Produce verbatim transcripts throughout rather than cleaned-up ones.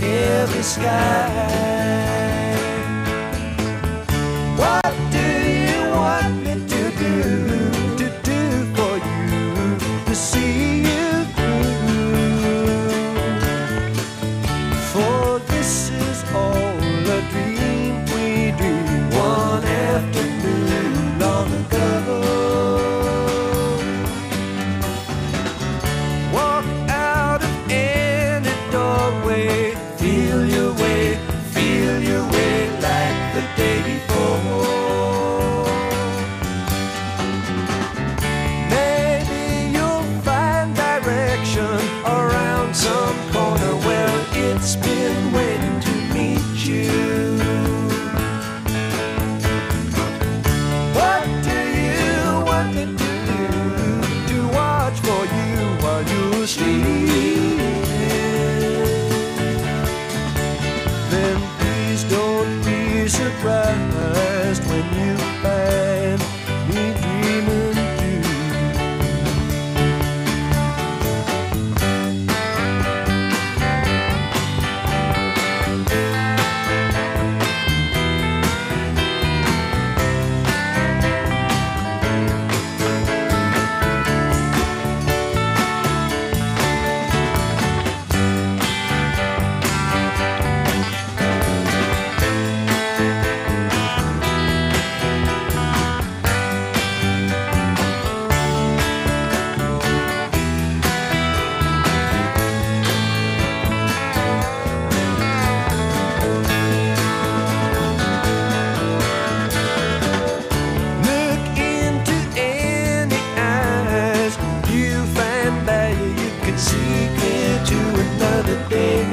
heavy sky. What do you want me to do, to do for you, to see you through? For this is all a dream we dreamed one afternoon long ago. Walk out of any doorway, feel your way, feel your way like the day before. Maybe you'll find direction around some corner where it's been waiting to meet you. What do you want me to do, to watch for you while you're sleeping? Then please don't be surprised when you find me dreaming too. Look into any eyes, you find that you can see clear to another day.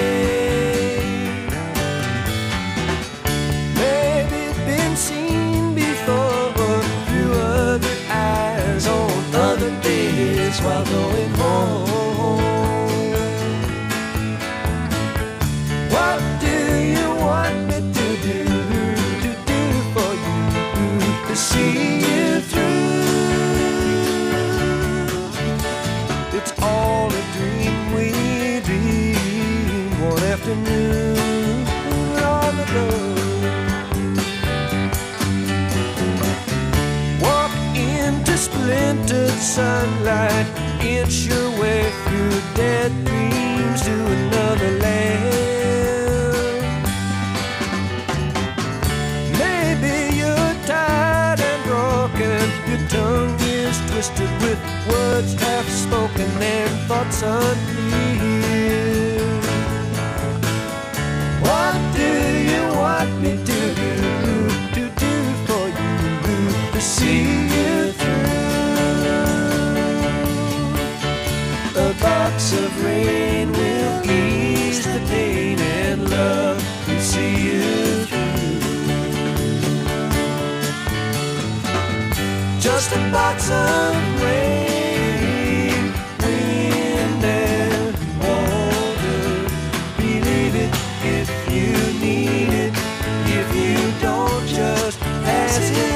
Maybe been seen before through other eyes on other days while going home. What do you want me to do, to do for you, to see you through? It's all a dream we dreamed one afternoon long ago. Walk into splintered sunlight, inch your way through dead dreams to another land. Maybe you're tired and broken, your tongue is twisted with words half spoken and thoughts unclear. What do you want me to do, to do for you, to see you through? A box of rain will ease the pain, and love will see you through. Just a box of rain, wind and water. Believe it if you need it. If you don't, just pass it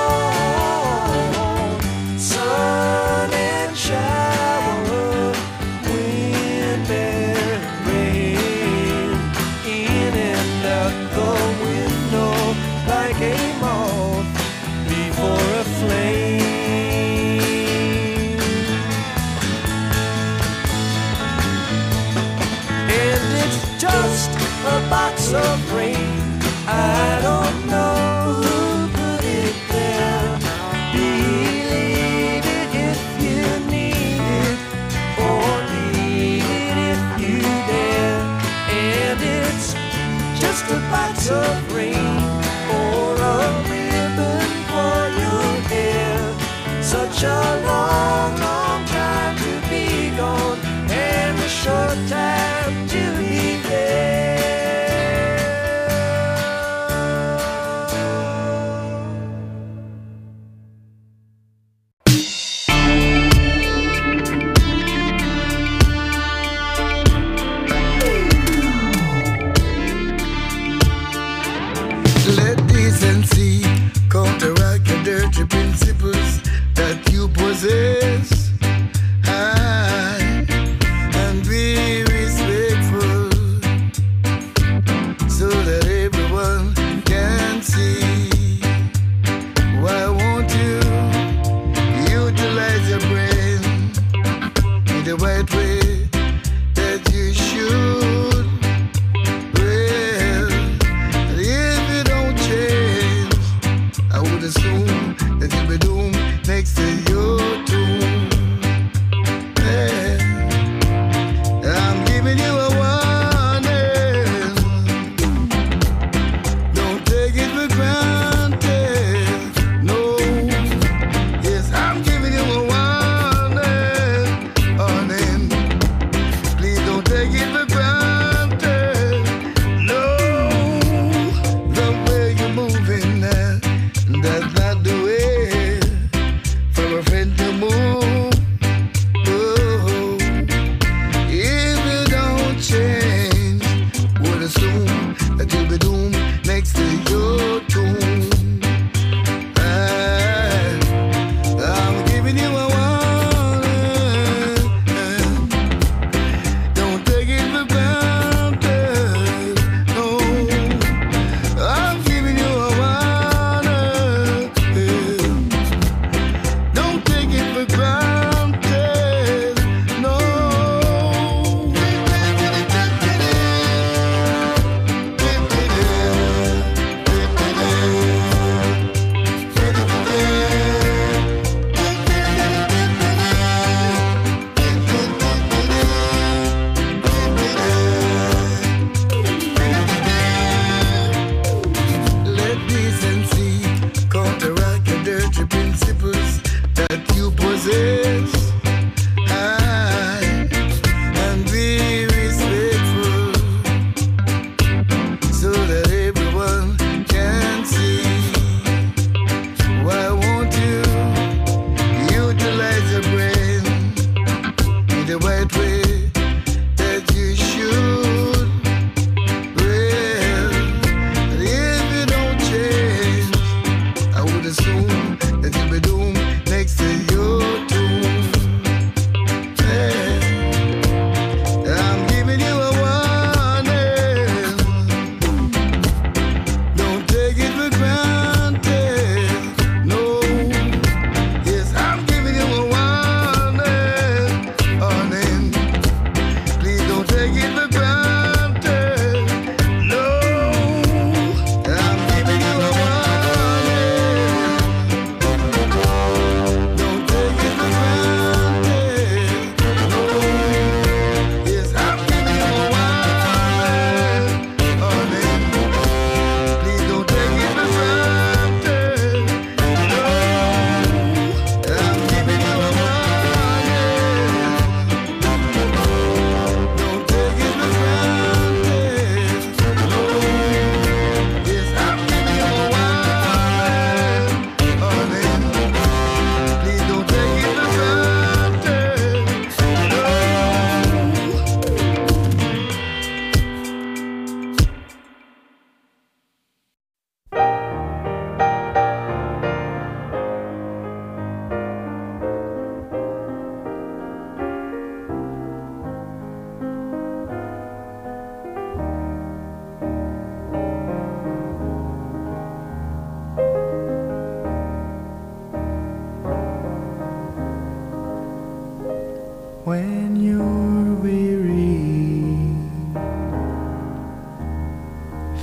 on. Sun and shower, wind and rain, in and out the window like a moth before a flame. And it's just a box of rain. I don't know who put it there. Believe it if you need it, or leave it if you dare. And it's just a box of rain, or a ribbon for your hair. Such a long, long time to be gone, and a short time to be there.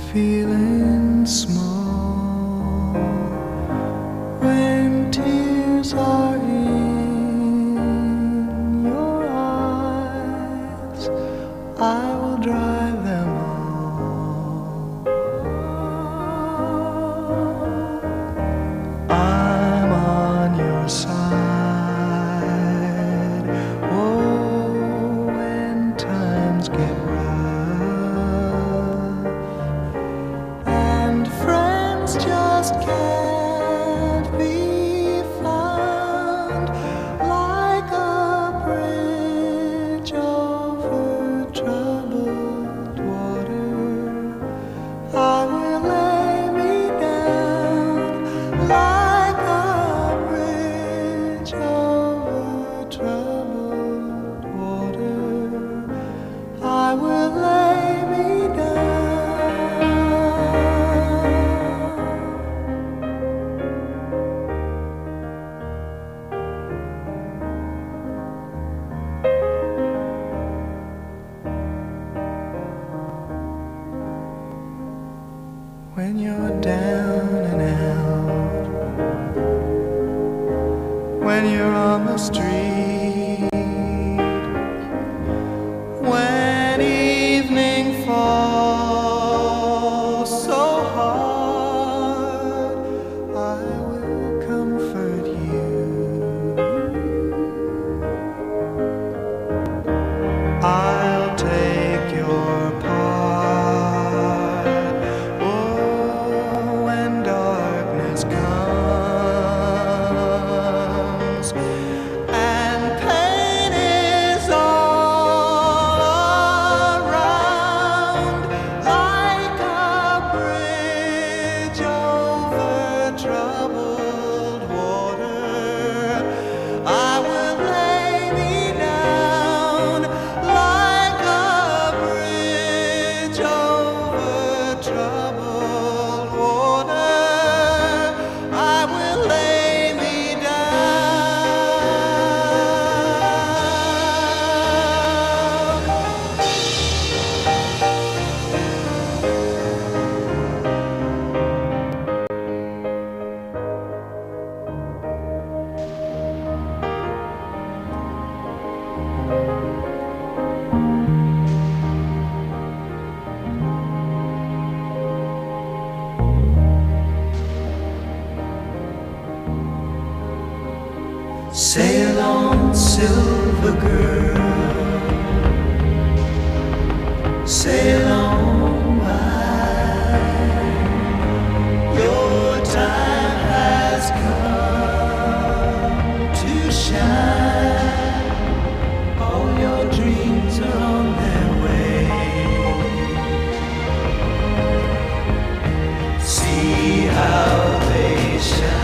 feeling small when tears are in your eyes. I will dry them all. I'm on your side. Oh, when times get just can't be found, like a bridge over troubled water. I will lay me down, like a bridge over troubled water. I will lay me down. When you're down and out, when you're on the street, when evening falls so hard, I will comfort you. I'll take your part. Sail on, silver girl, sail on by. Your time has come to shine. All your dreams are on their way. See how they shine.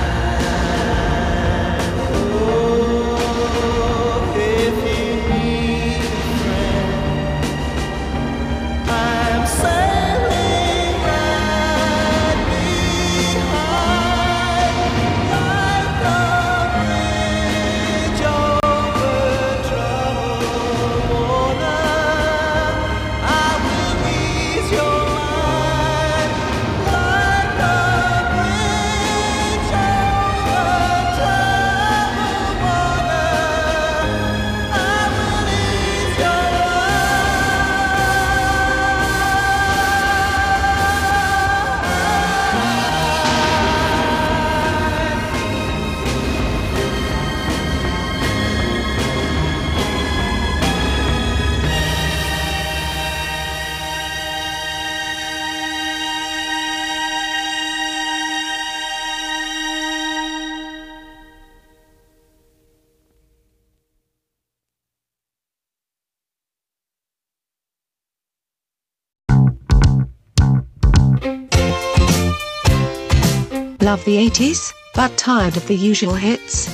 Love the eighties, but tired of the usual hits?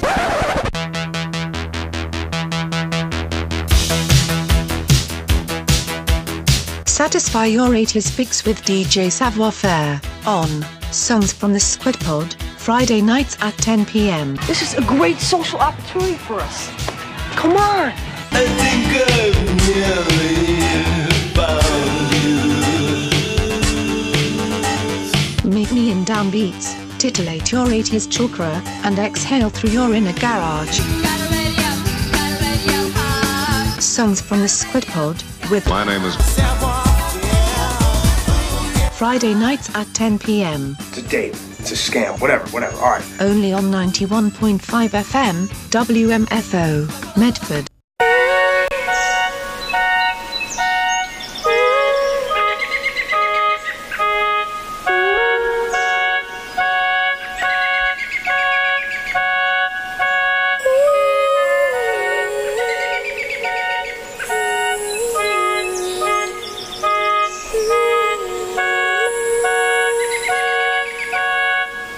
Satisfy your eighties fix with D J Savoir Faire, on Songs from the Squid Pod, Friday nights at ten p m This is a great social opportunity for us. Come on! I think I've nearly found you. Motown beats, titillate your eighties chakra, and exhale through your inner garage. Songs from the Squid Pod, with My name is Friday nights at ten p m. It's a date. It's a scam. Whatever, whatever. All right. Only on ninety-one point five F M, W M F O, Medford.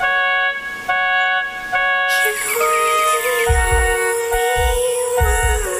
You're the only one.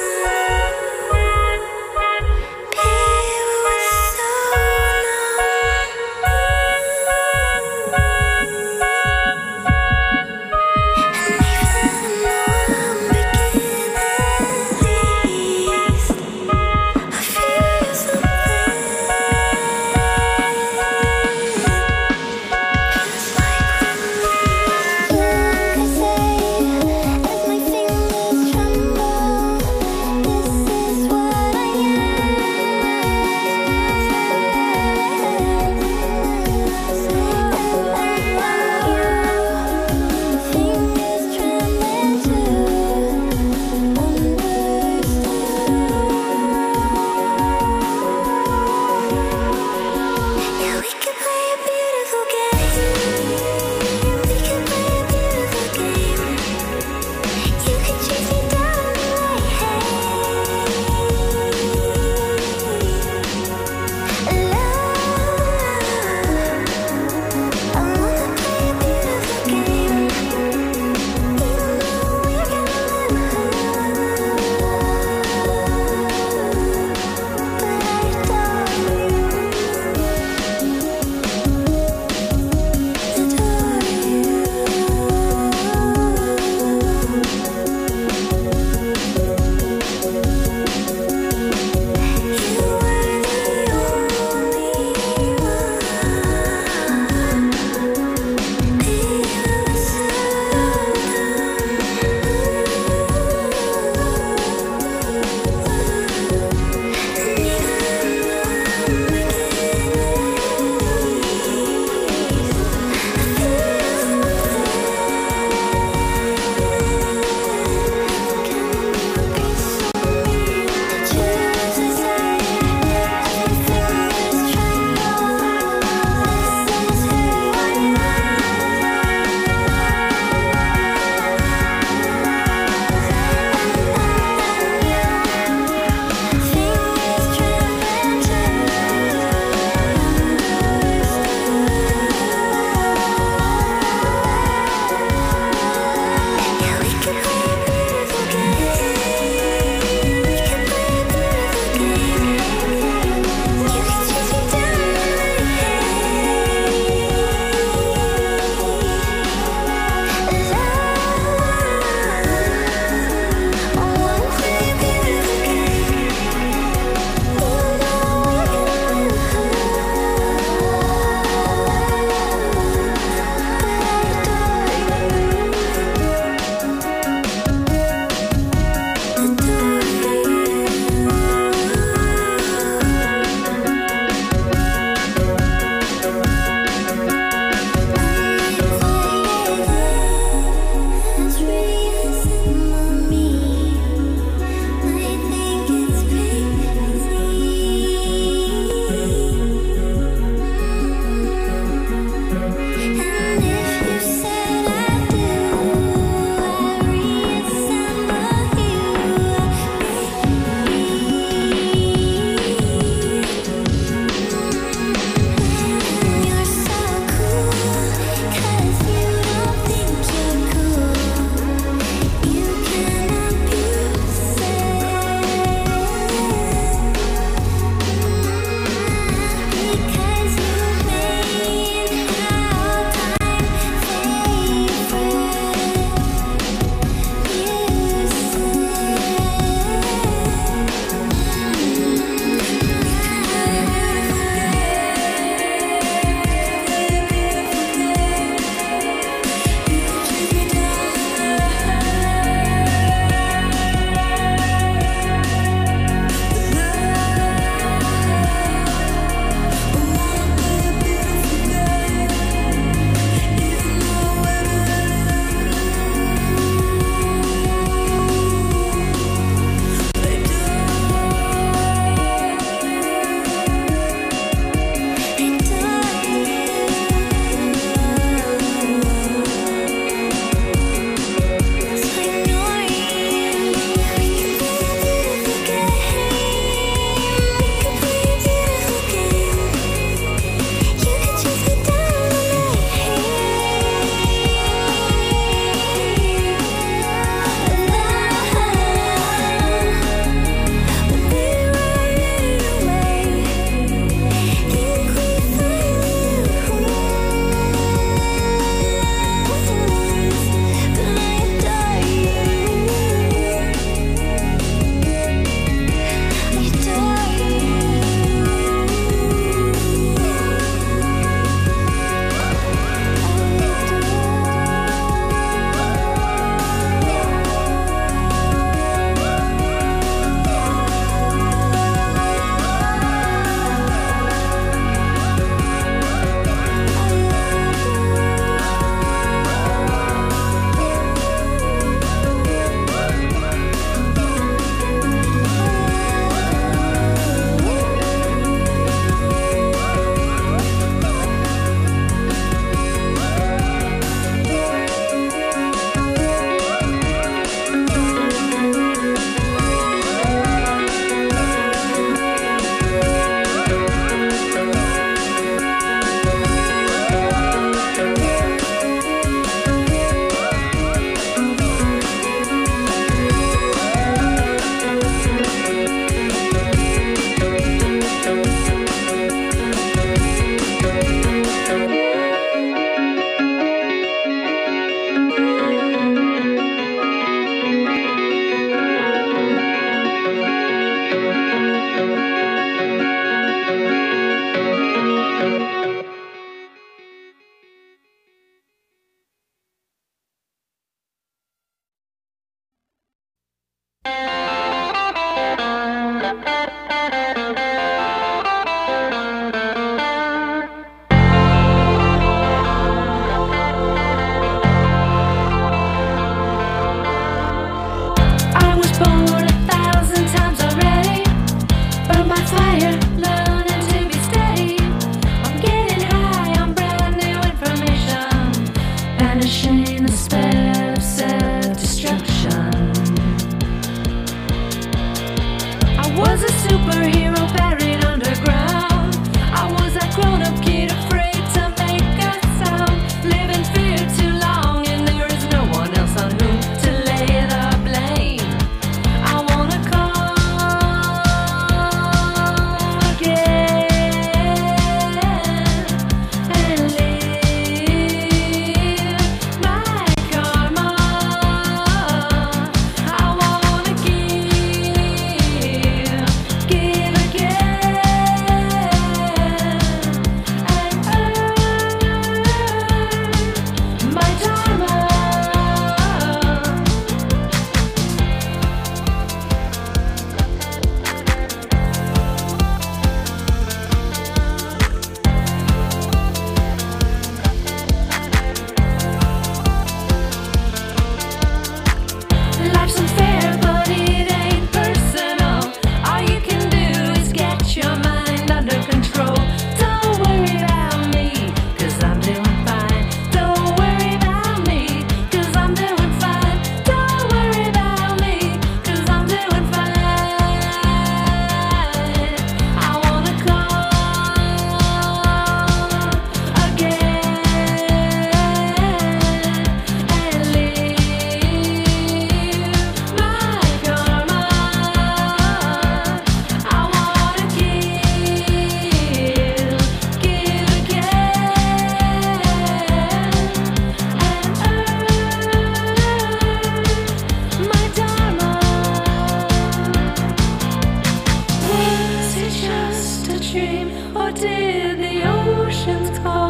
or did the oceans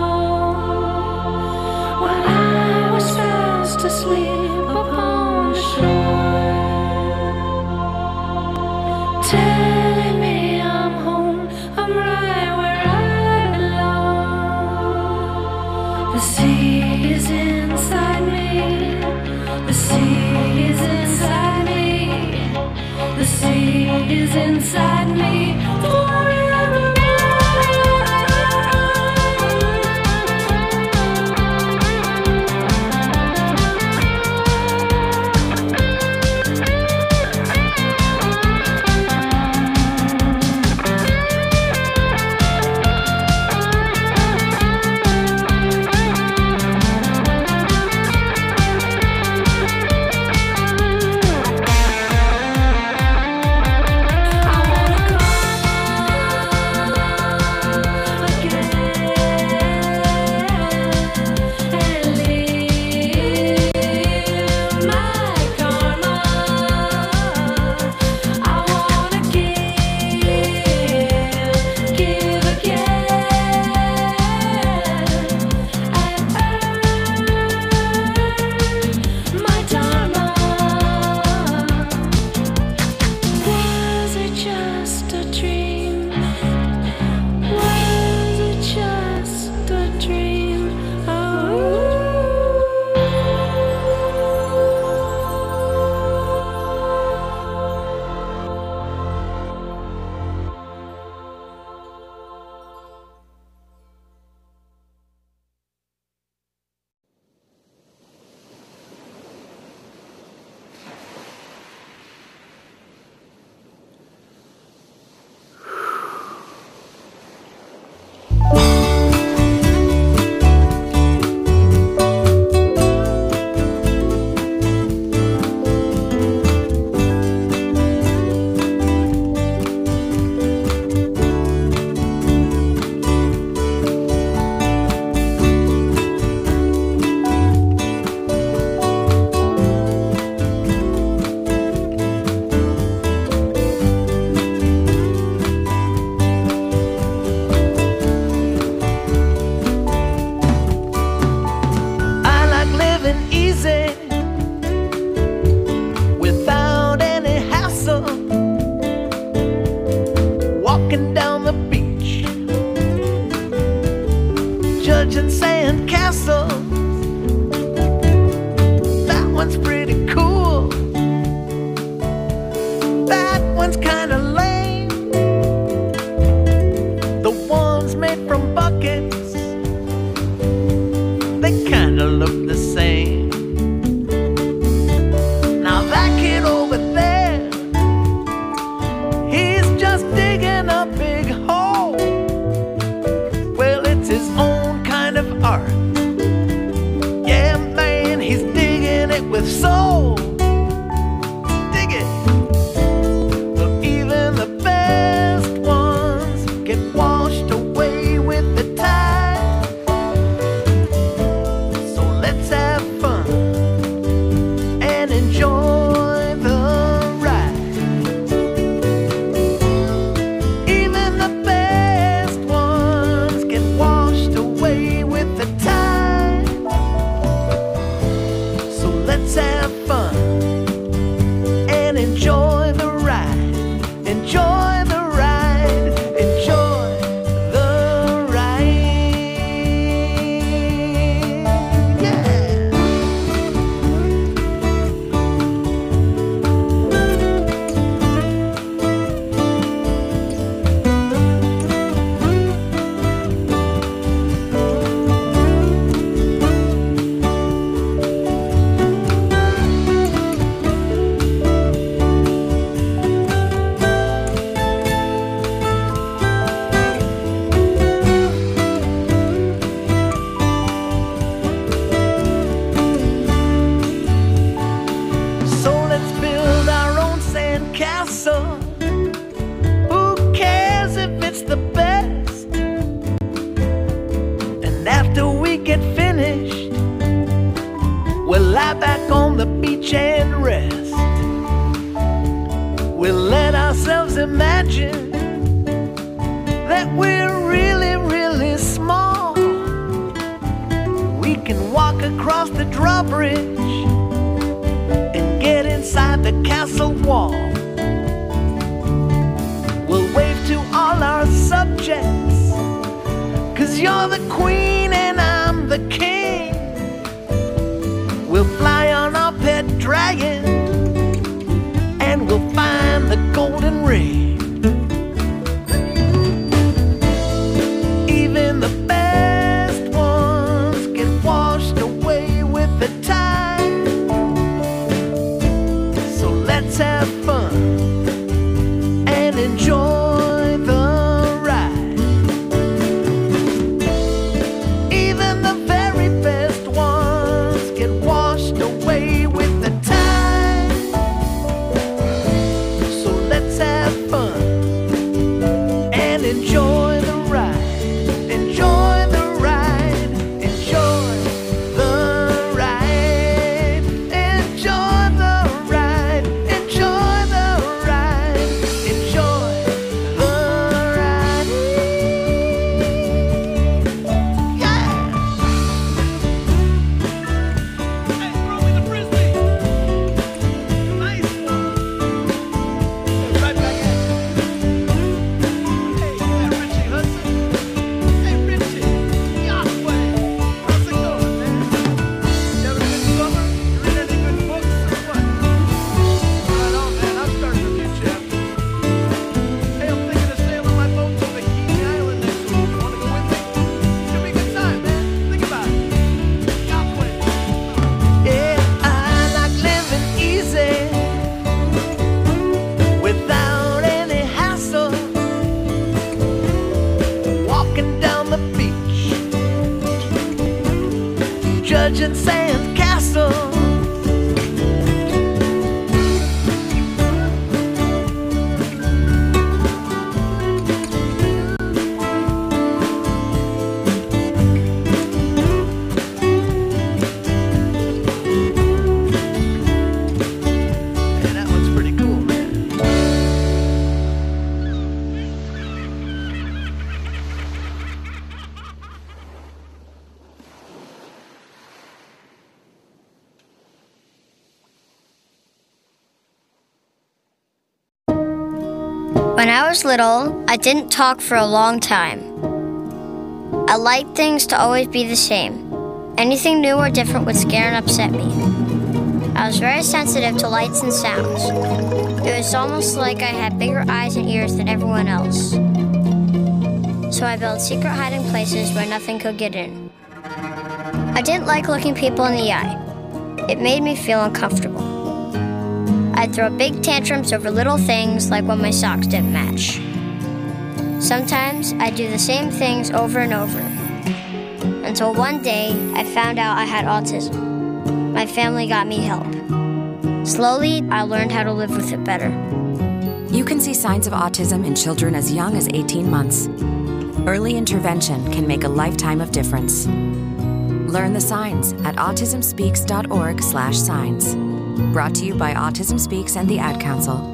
call when I was fast asleep upon the shore, telling me I'm home, I'm right where I belong. The sea is inside me, the sea is inside me, the sea is inside me forever. lie back on the beach and rest. We'll let ourselves imagine that we're really, really small. We can walk across the drawbridge and get inside the castle wall. We'll wave to all our subjects, 'cause you're the queen and I'm the king. We'll fly on our pet dragon and we'll find the golden ring. Even the best ones get washed away with the tide. So let's have fun and enjoy the ride. Even the very best ones get washed away with the tide. So let's have fun and enjoy the ride. Enjoy the ride. Enjoy the ride. Enjoy the ride. Enjoy the ride. Enjoy the ride. Yeah. Hey, throw me the frisbee. Nice one. Right back at you. Hey, yeah, Richie Hudson. Hey, Richie. Yahweh. How's it going, man? You having a good summer? You read any good books or what? Right on, man. I'm starting a new chapter. Hey, I'm thinking of sailing my boat to Bikini Island next week. You wanna go with me? Should be a good time, man. Think about it. Yahweh. Yeah, I like living easy without any hassle. Walking down the beach, judging sand castles. Yeah, that one's pretty cool, man. When I was little, I didn't talk for a long time. I liked things to always be the same. Anything new or different would scare and upset me. I was very sensitive to lights and sounds. It was almost like I had bigger eyes and ears than everyone else. So I built secret hiding places where nothing could get in. I didn't like looking people in the eye. It made me feel uncomfortable. I'd throw big tantrums over little things like when my socks didn't match. Sometimes I'd do the same things over and over. Until one day, I found out I had autism. My family got me help. Slowly, I learned how to live with it better. You can see signs of autism in children as young as eighteen months. Early intervention can make a lifetime of difference. Learn the signs at autism speaks dot org slash signs. Brought to you by Autism Speaks and the Ad Council.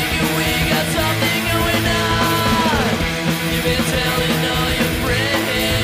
You've been telling all your friends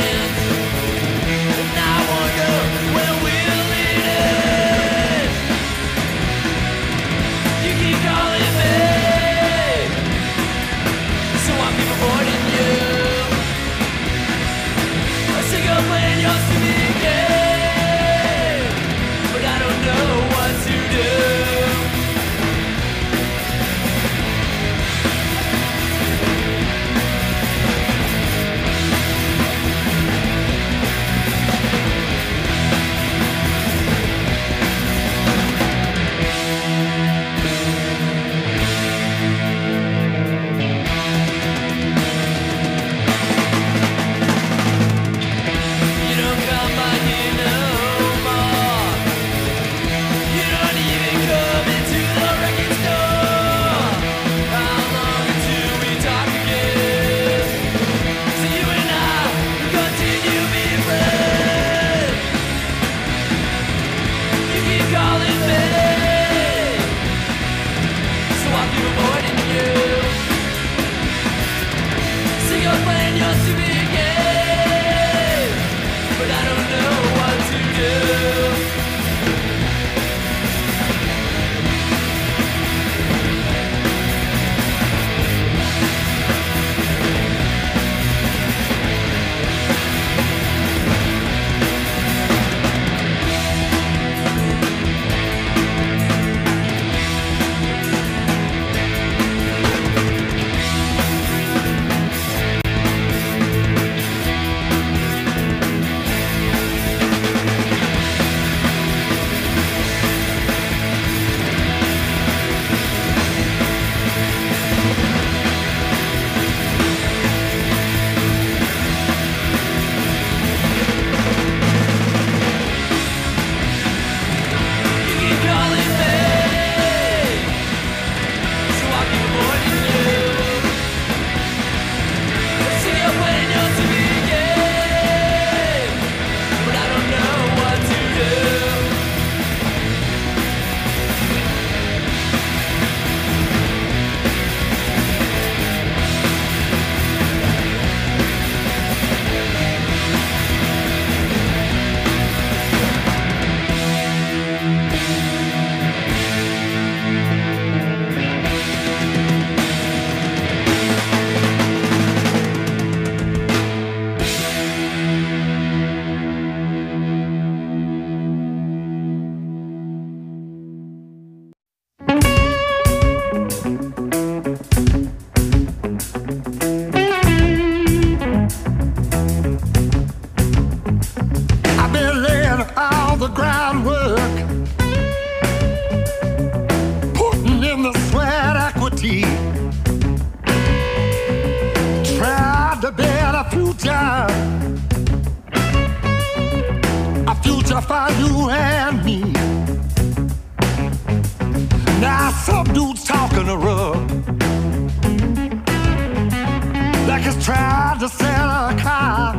to sell a car,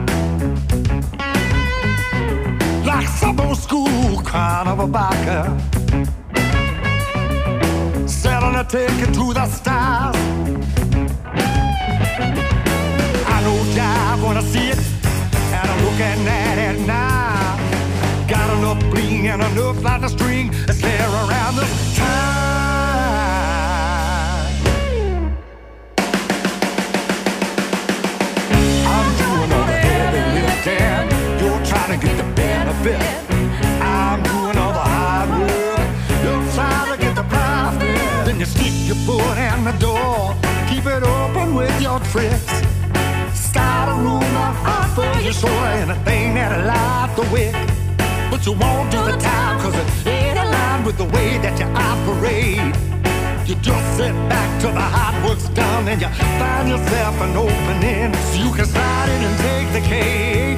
like some old school carnival barker, selling a ticket to the stars. I know Jive wanna see it, and I'm looking at it now. Got enough bling and enough line of string to scare around the time. I'm doing all the heavy lifting, you're trying to get the benefit. I'm doing all the hard work, you're trying to get the profit. Then you stick your foot in the door, keep it open with your tricks. Start a rumor for your soul, anything that'll light the wick. But you won't do the time, cause it ain't aligned with the way that you operate. You just sit back till the hard work's done and you find yourself an opening so you can slide in and take the cake.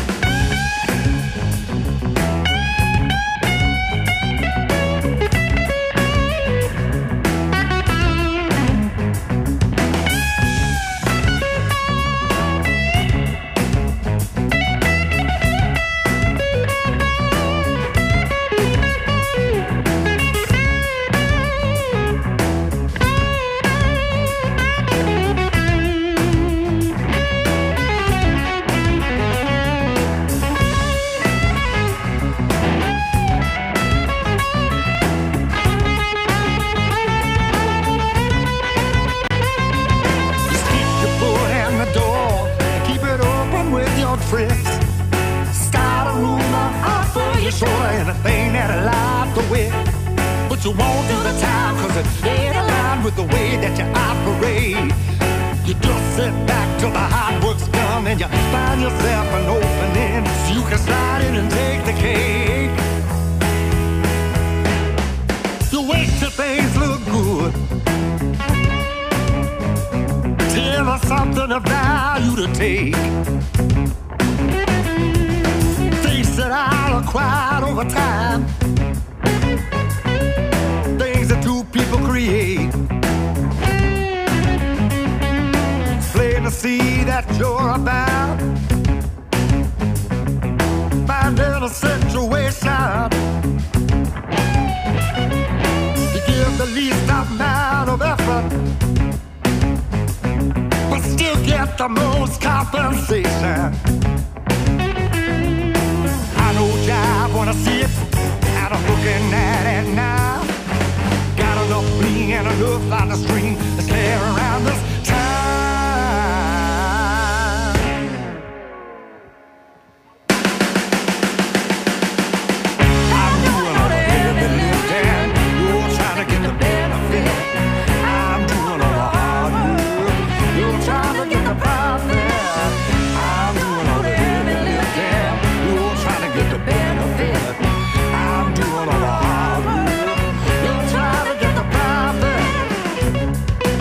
Tricks. Start a rumor for your soul, anything that'll light the way. But you won't do the time, cause it ain't aligned with the way that you operate. You just sit back till the hard work's done and you find yourself an opening so you can slide in and take the cake. You wait till things look good, till there's something of value to take. That I acquired over time, things that two people create. It's plain to see that you're about finding a situation. You give the least amount of effort, but still get the most compensation. I wanna see it, and I'm looking at it now. Got enough bling and enough line of string to scare around this time. I'm doing all the heavy lifting, you're trying to get the benefit. I'm doing all the hard work, you're trying to get the profit. I'm doing all the heavy lifting, you're trying to get the benefit. I'm doing all the hard work, you're trying to get the profit.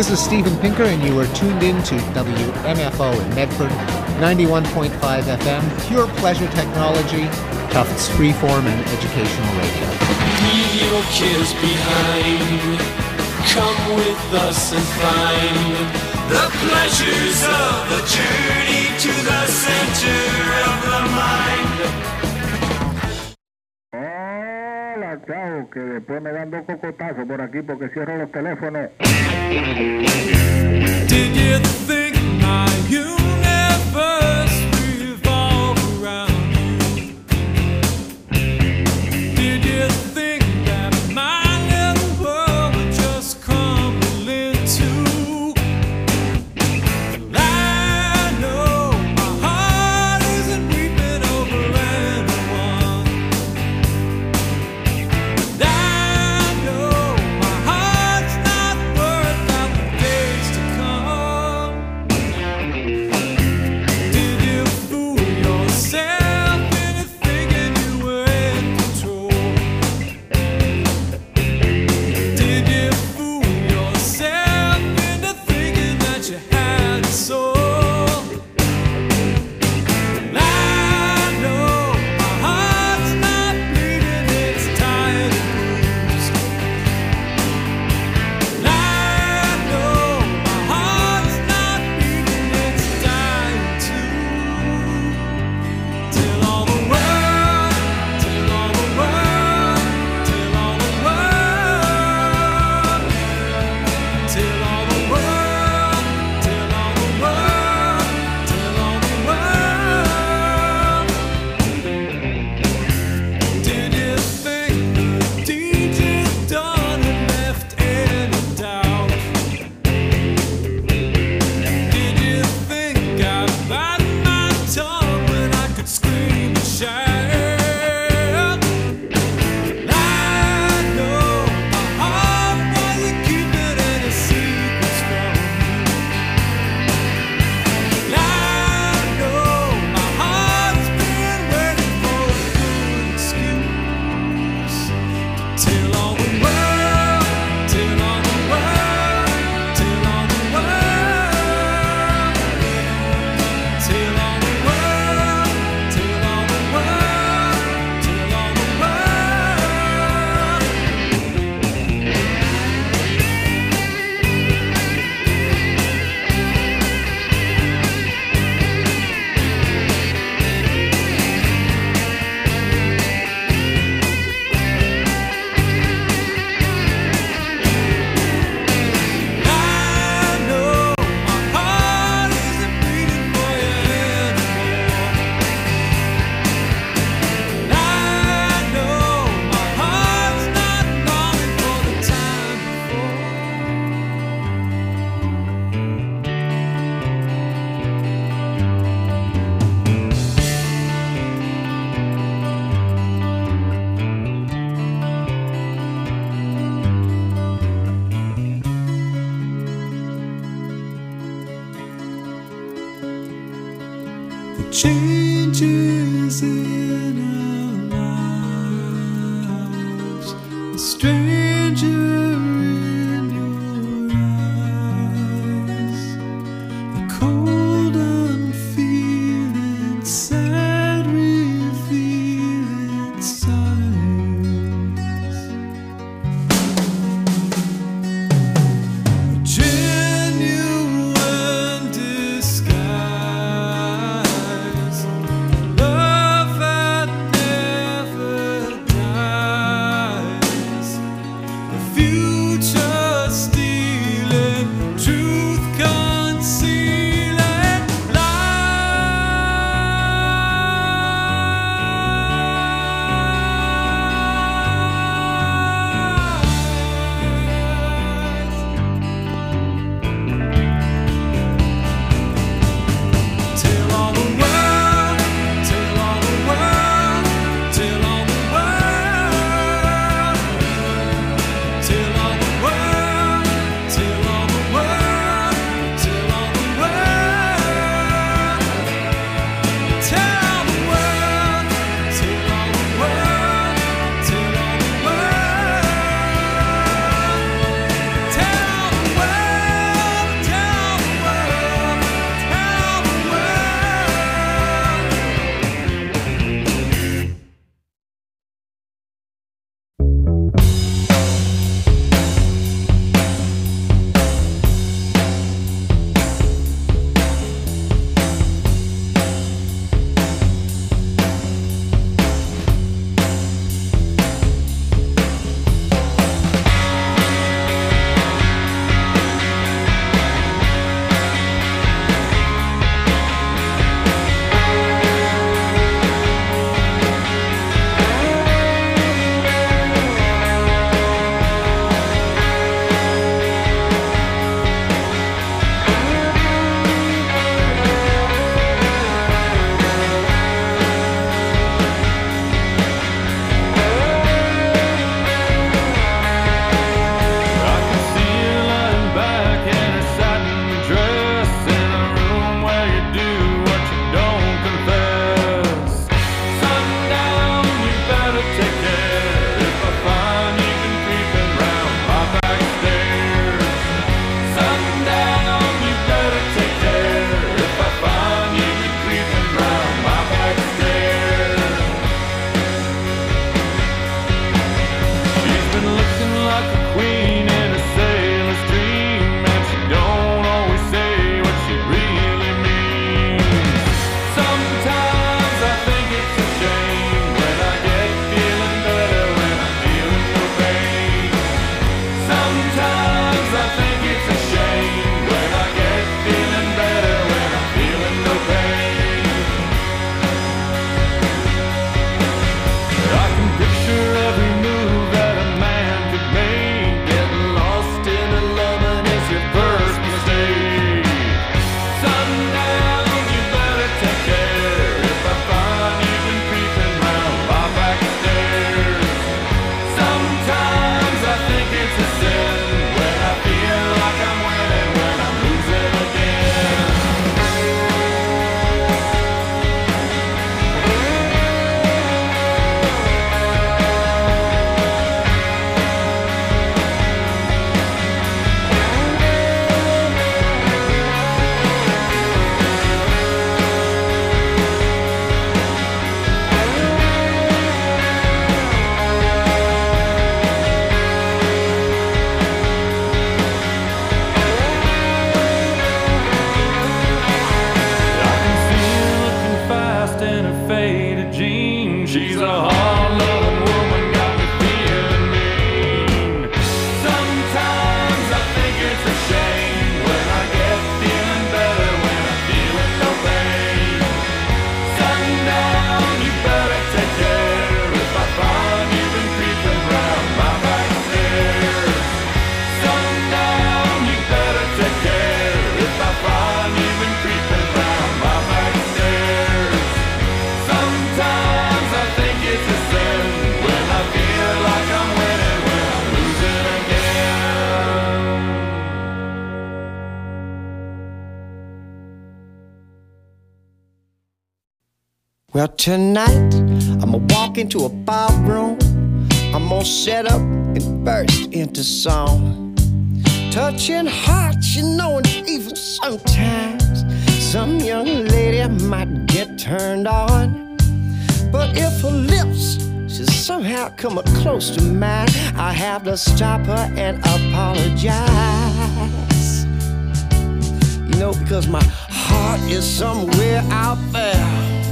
This is Steven Pinker, and you are tuned in to W M F O in Medford, ninety-one point five F M, pure pleasure technology, Tufts freeform and educational radio. Leave your cares behind. Come with us and find the pleasures of the journey to the center of the mind. Hola, chao, que después me dan dos cocotazos por aquí porque cierro los teléfonos. Did you think my universe revolved around you? Did you think that my little world would just crumble into? I know my heart isn't weeping over anyone. And I know my heart's not worried about the days to come. Did you fool yourself into thinking you were in control? Did you fool yourself into thinking that you had a soul? And I know my heart's not bleeding, it's tired and bruised. And I know my heart's not beating, it's dying too. Till all the world, till all the world, till all the world, till all the world, till all the world, till all the world. Did you think the deed you'd done had left any doubt? Did you think I bite my tongue when I could scream and shout? I know my heart wasn't keeping any secrets from me. I know my heart's been waiting for a good excuse. Till all the world, till all the world, till all the world, till all the world, till all the world, till all the world. I know my heart isn't beating for you anymore. I know my heart's not longing for the time The changes in our lives, the stranger in your eyes, the cold unfeeling, sad revealing signs, a genuine disguise. Love that never dies. Well, tonight, I'ma walk into a ballroom. I'm gonna set up and burst into song. Touching hearts, you know, and even sometimes some young lady might get turned on. But if her lips should somehow come up close to mine, I have to stop her and apologize. You know, because my heart is somewhere out there.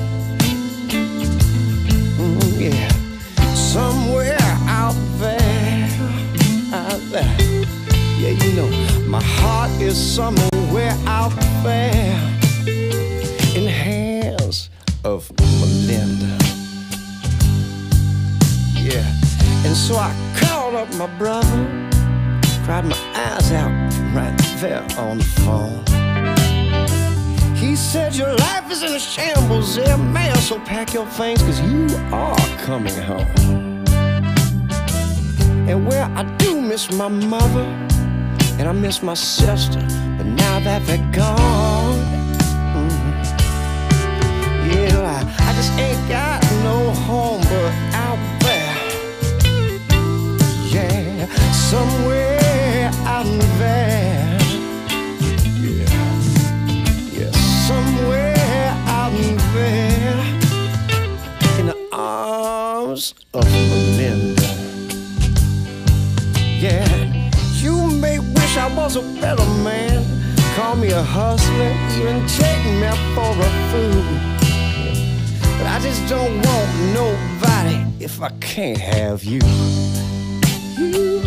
Mm, yeah, somewhere out there, out there. Yeah, you know, my heart is somewhere out there in the hands of Melinda. Yeah, and so I called up my brother, cried my eyes out right there on the phone. He said, your life is in a shambles there, man, so pack your things, cause you are coming home. And well, I do miss my mother, and I miss my sister, but now that they're gone, mm, yeah, I, I just ain't got no home but out there. Yeah, somewhere out there. Yeah, yeah, somewhere out there in the arms of Melinda. Yeah, you may wish I was a better man, call me a hustler, even take me for a fool. But I just don't want nobody if I can't have you. You.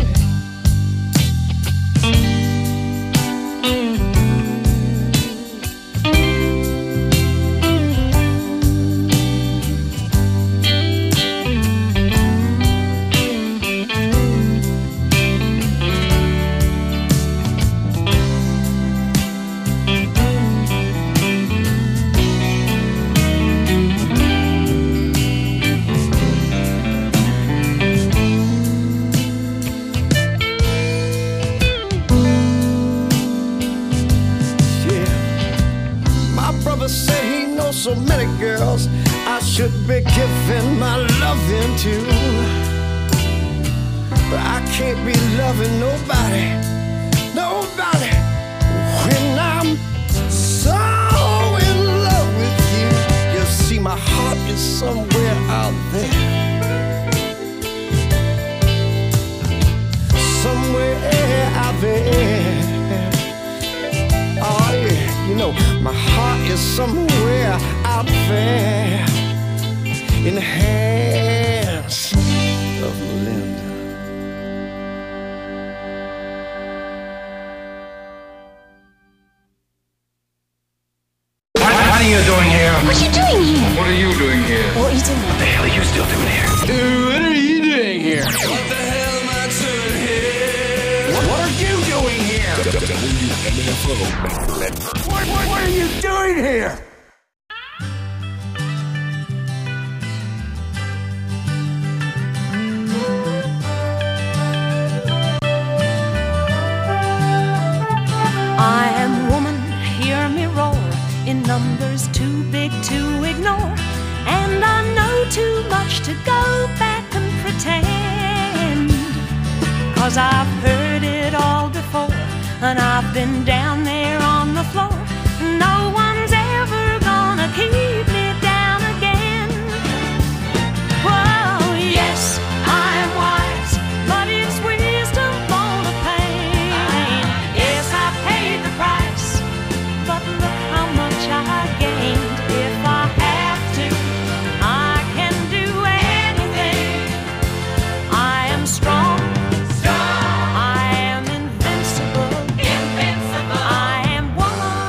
So many girls I should be giving my loving to, but I can't be loving nobody, nobody when I'm so in love with you. You see, my heart is somewhere out there, somewhere out there. Oh yeah, you know, my heart is somewhere out there in the hands of Melinda. What, what are you doing here? What are you doing here? What are you doing here? What are you doing? What the hell are you still doing here? What are you doing here? What the hell am I doing here? What, what are you doing here? What, what, what are you doing here? I am woman, hear me roar, in numbers too big to ignore, and I know too much to go back and pretend, 'cause I've heard it all before, and I've been down